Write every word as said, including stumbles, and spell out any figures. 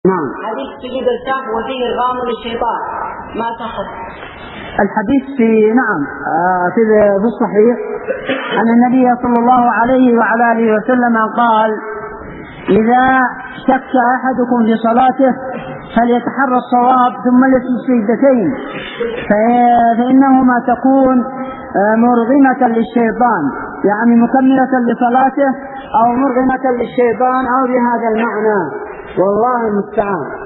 نعم. حديث سجود السهو وفيه إرغام للشيطان ما صحت. الحديث في نعم في في الصحيح أن النبي صلى الله عليه وعلى آله وسلم قال: إذا شك أحدكم في صلاته فليتحرى الصواب ثم ليسجد سجدتين فإنهما تكون مرغمة للشيطان، يعني مكملة لصلاته أو مرغمة للشيطان أو بهذا المعنى، والله المستعان.